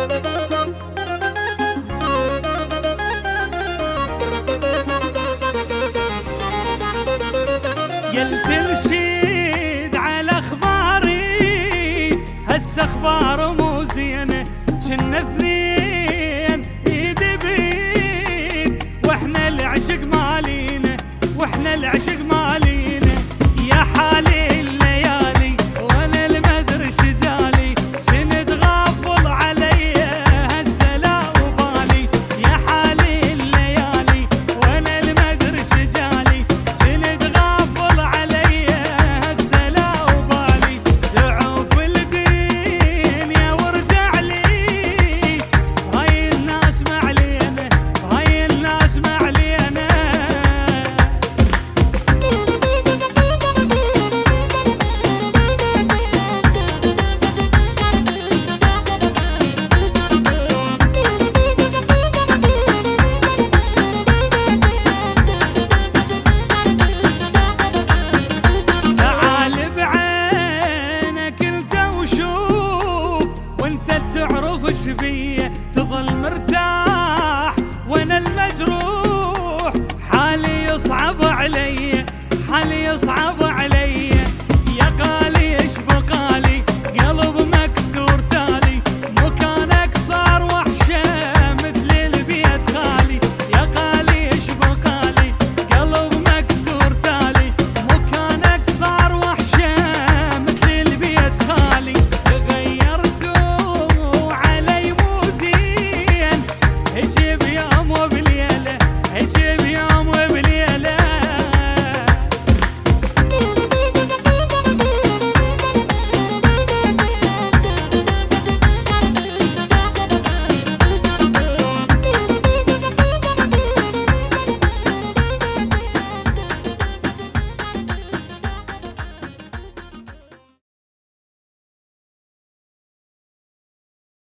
يا ترشيد على اخباري، هسه اخبار مو زينه، كنا اثنين ايد بيد، واحنا العشق مالينا، واحنا العشق مالينا. يا حالي الليالي وانا المدري شجالي، شنت غافل علي هسه لا وبالي. يا حالي الليالي وانا المدري شجالي، شنت غافل علي هسه لا وبالي. ضعف الدنيا وارجع لي، هاي الناس ما علينا، هاي الناس ما علينا. تعال بعينك انت وشوف، وانت تعرف ايش بيه، تظل مرتاح وانا المجروح، حالي يصعب علي